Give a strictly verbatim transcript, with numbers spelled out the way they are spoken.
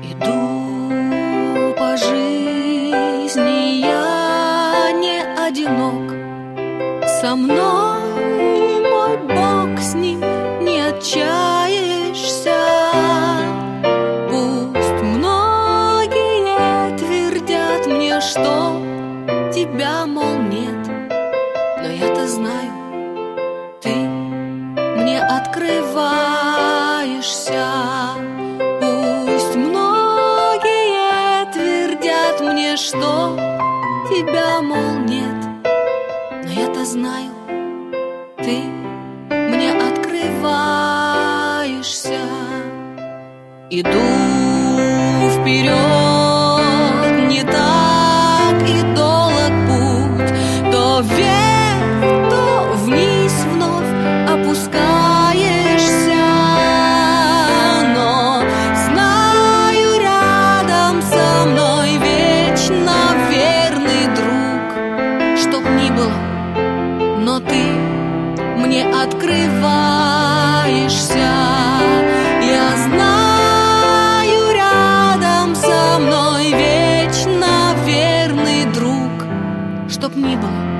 Иду по жизни, я не одинок. Со мной мой Бог, с ним не отчаешься. Пусть многие твердят мне, что тебя, мол, нет, но я-то знаю, ты мне открываешься. Пусть многие твердят мне, что тебя, мол, нет, но я-то знаю, ты мне открываешься. Иду вперед, не так и долг путь, то вверх, то вниз вновь опускаешься. Но знаю, рядом со мной вечно верный друг. Чтоб ни было, но ты мне открываешься. Я знаю, рядом со мной вечно верный друг. Чтоб ни было,